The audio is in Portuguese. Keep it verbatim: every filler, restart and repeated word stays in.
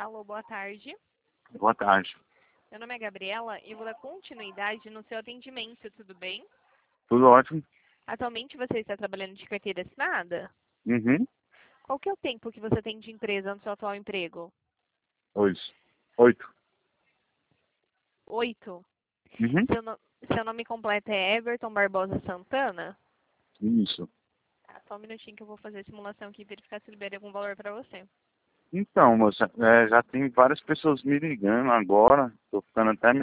Alô, boa tarde. Boa tarde. Meu nome é Gabriela e eu vou dar continuidade no seu atendimento, tudo bem? Tudo ótimo? Atualmente você está trabalhando de carteira assinada? Uhum. Qual que é o tempo que você tem de empresa no seu atual emprego? Oito. Oito. Oito. Uhum. Seu, no... seu nome completo é Everton Barbosa Santana? Isso. Tá, só um minutinho que eu vou fazer a simulação aqui e verificar se libera algum valor para você. Então, moça, é, já tem várias pessoas me ligando agora. Tô ficando até